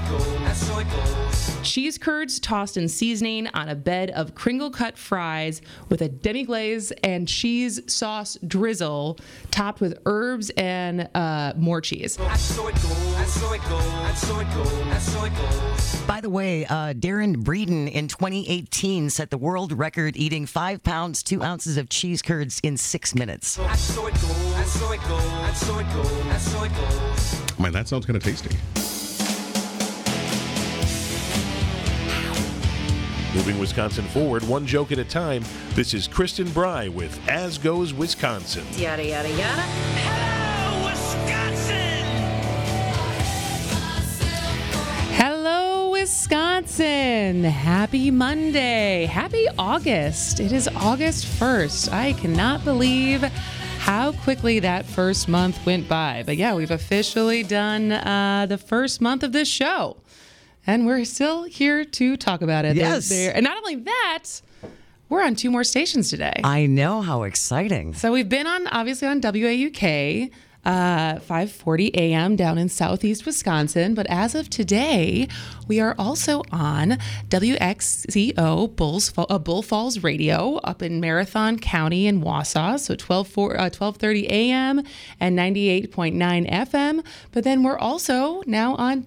Cheese curds tossed in seasoning on a bed of Kringle-cut fries with a demi-glaze and cheese sauce drizzle topped with herbs and more cheese. By the way, Darren Breeden in 2018 set the world record eating 5 pounds, 2 ounces of cheese curds in 6 minutes. Man, that sounds kind of tasty. Moving Wisconsin forward, one joke at a time, this is Kristen Bry with As Goes Wisconsin. Yada, yada, yada. Hello, Wisconsin! Hello, Wisconsin. Happy Monday. Happy August. It is August 1st. I cannot believe how quickly that first month went by. But yeah, we've officially done the first month of this show. And we're still here to talk about it. Yes. And not only that, we're on 2 more stations today. I know, how exciting. So we've been obviously on WAUK, 540 AM down in southeast Wisconsin. But as of today, we are also on WXCO Bull Falls Radio up in Marathon County in Wausau. So 1230 AM and 98.9 FM. But then we're also now on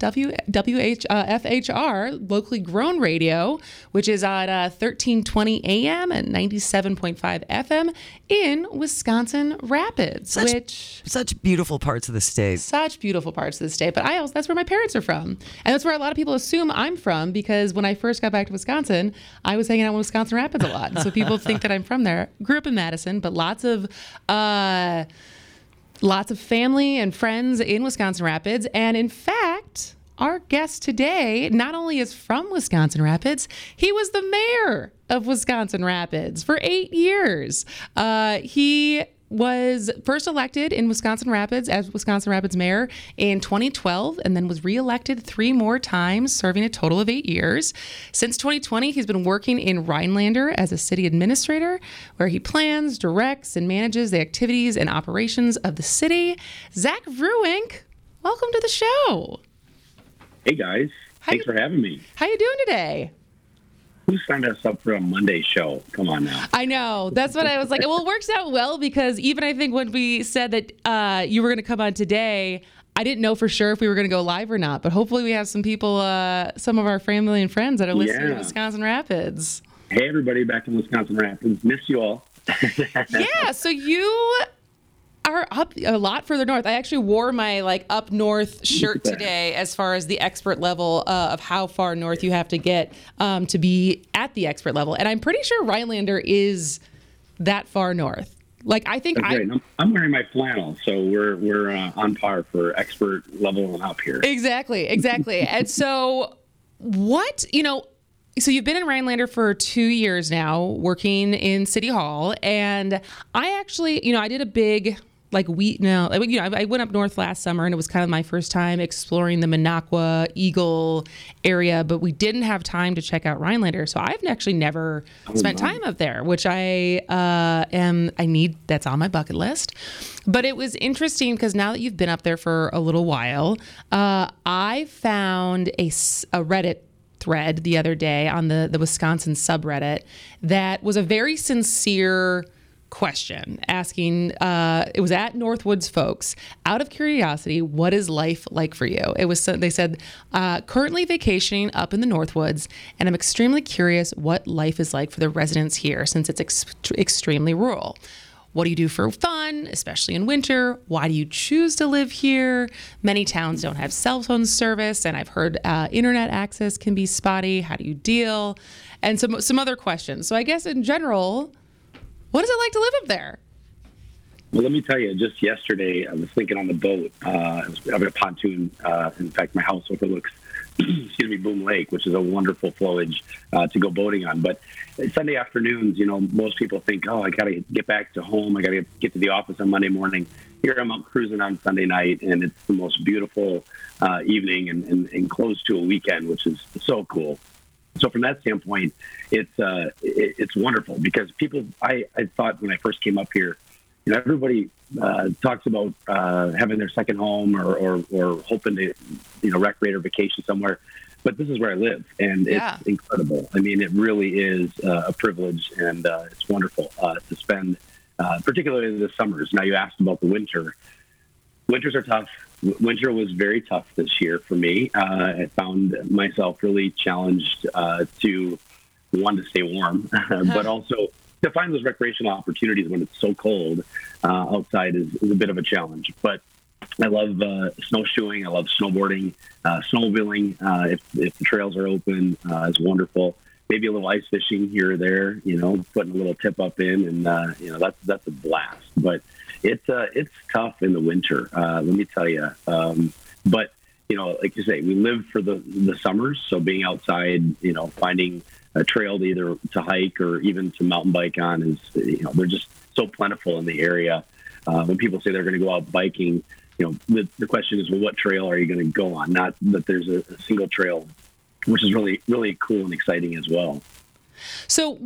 FHR, locally grown radio, which is at 1320 AM and 97.5 FM in Wisconsin Rapids. Such beautiful parts of the state. Such beautiful parts of the state. But that's where my parents are from. And that's where a lot of people assume I'm from, because when I first got back to Wisconsin, I was hanging out in Wisconsin Rapids a lot. So people think that I'm from there. Grew up in Madison, but lots of family and friends in Wisconsin Rapids. And in fact, our guest today not only is from Wisconsin Rapids, he was the mayor of Wisconsin Rapids for 8 years. He was first elected in Wisconsin Rapids as Wisconsin Rapids mayor in 2012, and then was reelected 3 more times, serving a total of 8 years. Since 2020, he's been working in Rhinelander as a city administrator, where he plans, directs, and manages the activities and operations of the city. Zach Ruink, welcome to the show. Hey guys, thanks for having me. How you doing today? Who signed us up for a Monday show? Come on now. I know. That's what I was like. Well, it works out well, because even I think when we said that you were going to come on today, I didn't know for sure if we were going to go live or not. But hopefully we have some people, some of our family and friends that are listening to Wisconsin Rapids. Hey, everybody back in Wisconsin Rapids. Miss you all. Yeah, so you are up a lot further north. I actually wore my up north shirt today, as far as the expert level of how far north you have to get to be at the expert level. And I'm pretty sure Rhinelander is that far north. I think I'm wearing my flannel, so we're on par for expert level and up here. Exactly. And so so you've been in Rhinelander for 2 years now, working in City Hall. And I actually, I did a big I went up north last summer, and it was kind of my first time exploring the Minocqua, Eagle area, but we didn't have time to check out Rhinelander. So I've actually never spent time up there, which that's on my bucket list. But it was interesting because now that you've been up there for a little while, I found a Reddit thread the other day on the Wisconsin subreddit that was a very sincere question asking, it was at Northwoods folks, out of curiosity, what is life like for you? They said, currently vacationing up in the Northwoods, and I'm extremely curious what life is like for the residents here, since it's extremely rural. What do you do for fun, especially in winter? Why do you choose to live here? Many towns don't have cell phone service, and I've heard internet access can be spotty. How do you deal? And some other questions. So I guess in general, what is it like to live up there? Well, let me tell you, just yesterday, I was thinking on the boat. I was having a pontoon. In fact, my house overlooks, Boom Lake, which is a wonderful flowage to go boating on. But Sunday afternoons, most people think, I got to get back to home. I got to get to the office on Monday morning. Here I'm out cruising on Sunday night, and it's the most beautiful evening and close to a weekend, which is so cool. So from that standpoint, it's wonderful, because people, I thought when I first came up here, everybody talks about having their second home or hoping to, recreate or vacation somewhere. But this is where I live, and it's incredible. I mean, it really is a privilege, and it's wonderful to spend, particularly the summers. Now, you asked about the winter. Winters are tough. Winter was very tough this year for me. I found myself really challenged to stay warm, but also to find those recreational opportunities when it's so cold outside is a bit of a challenge. But I love snowshoeing. I love snowboarding, snowmobiling. If the trails are open, it's wonderful. Maybe a little ice fishing here or there, putting a little tip up in, and that's a blast. But it's tough in the winter. Let me tell you. But like you say, we live for the summers. So being outside, finding a trail either to hike or even to mountain bike on is, they're just so plentiful in the area. When people say they're going to go out biking, the question is, well, what trail are you going to go on? Not that there's a single trail, which is really, really cool and exciting as well. So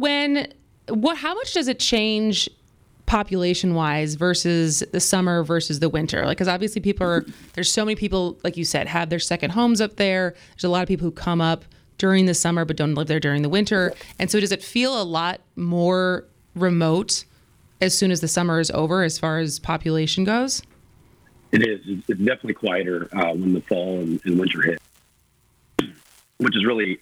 how much does it change population-wise versus the summer versus the winter? Because obviously there's so many people, like you said, have their second homes up there. There's a lot of people who come up during the summer but don't live there during the winter. And so does it feel a lot more remote as soon as the summer is over as far as population goes? It is. It's definitely quieter when the fall and winter hit, which is really,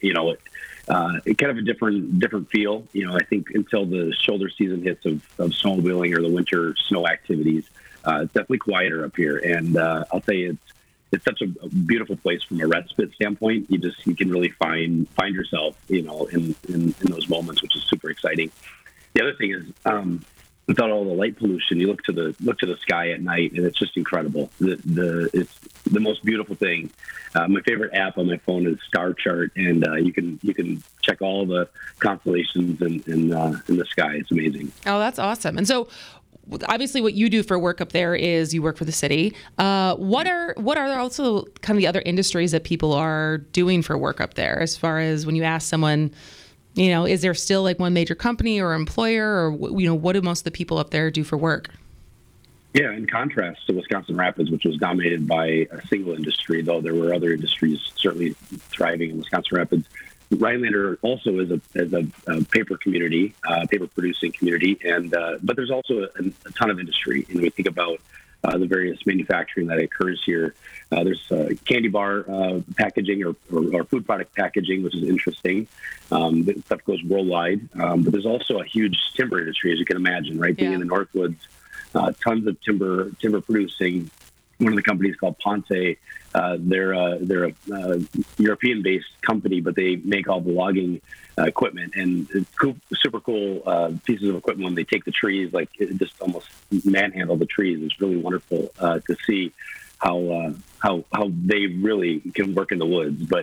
kind of a different feel. I think until the shoulder season hits of snowmobiling or the winter snow activities, it's definitely quieter up here. And I'll tell you, it's such a beautiful place from a respite standpoint. You can really find yourself, in those moments, which is super exciting. The other thing is, without all the light pollution, you look to the sky at night, and it's just incredible. It's the most beautiful thing. My favorite app on my phone is Star Chart, and you can check all the constellations in the sky. It's amazing. Oh, that's awesome. And so, obviously, what you do for work up there is you work for the city. What are also kind of the other industries that people are doing for work up there? As far as when you ask someone, is there still like one major company or employer, or what do most of the people up there do for work? Yeah, in contrast to Wisconsin Rapids, which was dominated by a single industry, though there were other industries certainly thriving in Wisconsin Rapids. Rhinelander also is a paper community, paper producing community, and but there's also a ton of industry. And we think about the various manufacturing that occurs here. There's candy bar packaging or food product packaging, which is interesting. That stuff goes worldwide. But there's also a huge timber industry, as you can imagine, right? Being in the Northwoods, tons of timber producing. One of the companies called Ponte. They're a European-based company, but they make all the logging equipment, and it's super cool pieces of equipment. When they take the trees, like it just almost manhandle the trees. It's really wonderful to see how they really can work in the woods. But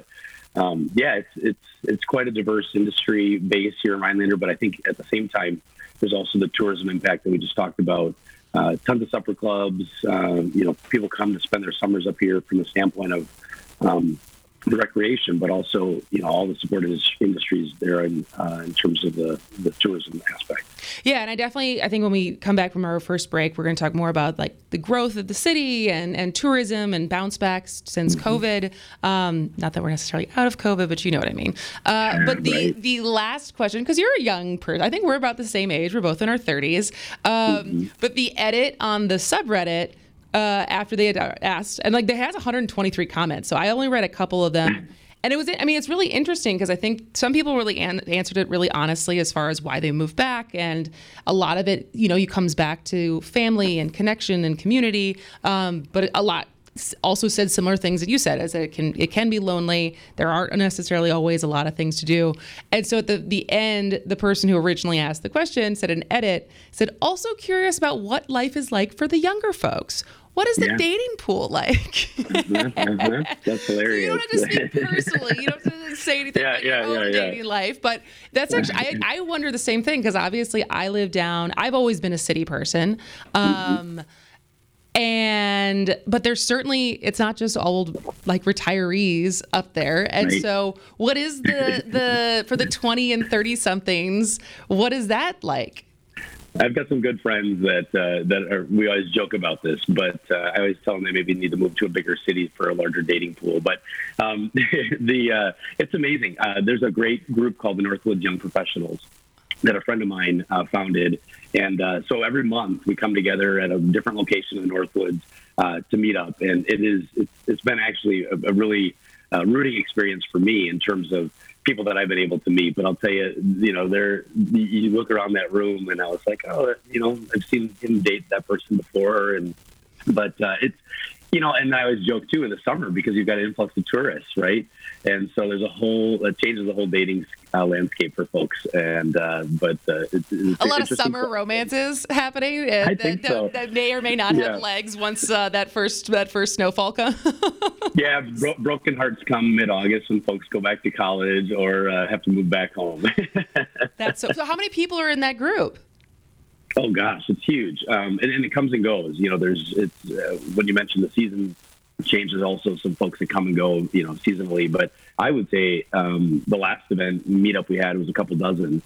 it's quite a diverse industry base here in Rhinelander. But I think at the same time, there's also the tourism impact that we just talked about. Tons of supper clubs. People come to spend their summers up here from the standpoint of the recreation, but also all the supported industries there in terms of the tourism aspect. Yeah, and I think when we come back from our first break, we're going to talk more about like the growth of the city and tourism and bounce backs since COVID. Not that we're necessarily out of COVID, but you know what I mean. But the last question, because you're a young person, I think we're about the same age. We're both in our 30s. But the edit on the subreddit after they had asked, and like they has 123 comments, so I only read a couple of them. And it's really interesting because I think some people really answered it really honestly as far as why they moved back. And a lot of it, comes back to family and connection and community. But a lot also said similar things that you said, as it can be lonely. There aren't necessarily always a lot of things to do. And so at the end, the person who originally asked the question said an edit, said, also curious about what life is like for the younger folks. What is the dating pool like? That's hilarious. So you don't have to speak personally. You don't have to say anything about your own dating life. But that's actually, I wonder the same thing, because obviously I've always been a city person. But there's certainly, it's not just old like retirees up there. And so what is the for the 20 and 30 somethings, what is that like? I've got some good friends we always joke about this, but I always tell them they maybe need to move to a bigger city for a larger dating pool. But it's amazing. There's a great group called the Northwoods Young Professionals that a friend of mine founded. And so every month we come together at a different location in the Northwoods to meet up. And it's been actually a really rooting experience for me in terms of people that I've been able to meet. But I'll tell you, you look around that room and I was like, I've seen him date that person before. But it's, and I always joke too in the summer because you've got an influx of tourists, right? And so there's it changes the whole dating landscape for folks. And but it's a lot of summer romances happening. I think so. That may or may not have legs once that first snowfall comes. Yeah, broken hearts come mid-August when folks go back to college or have to move back home. That's so. How many people are in that group? Oh gosh, it's huge, and it comes and goes. When you mentioned the season changes, also some folks that come and go, seasonally. But I would say the last meetup we had was a couple dozen.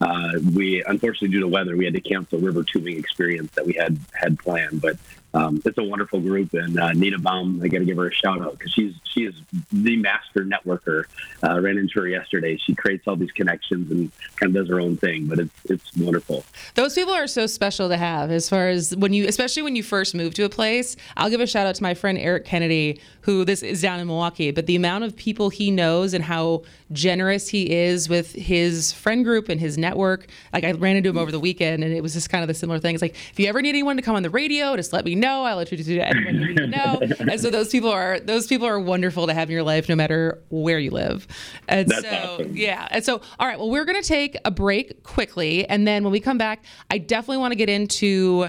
We unfortunately, due to weather, we had to cancel a river tubing experience that we had planned. But it's a wonderful group, and Nina Baum, I got to give her a shout out because she is the master networker. Ran into her yesterday. She creates all these connections and kind of does her own thing, but it's wonderful. Those people are so special to have. As far as especially when you first move to a place, I'll give a shout out to my friend Eric Kennedy, who this is down in Milwaukee. But the amount of people he knows and how generous he is with his friend group and his network. Like I ran into him over the weekend, and it was just kind of the similar thing. It's like, if you ever need anyone to come on the radio, just let me know. I'll introduce you to anyone you need to know. And so those people are wonderful to have in your life, no matter where you live. And That's awesome. Yeah. And so, all right, well, we're going to take a break quickly. And then when we come back, I definitely want to get into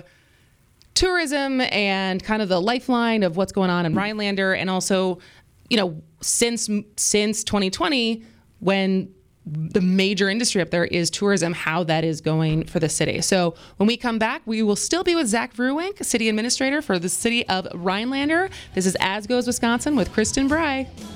tourism and kind of the lifeline of what's going on in Rhinelander. And also, since 2020, when the major industry up there is tourism, how that is going for the city. So when we come back, we will still be with Zach Vruwink, city administrator for the city of Rhinelander. This is As Goes Wisconsin with Kristen Bry.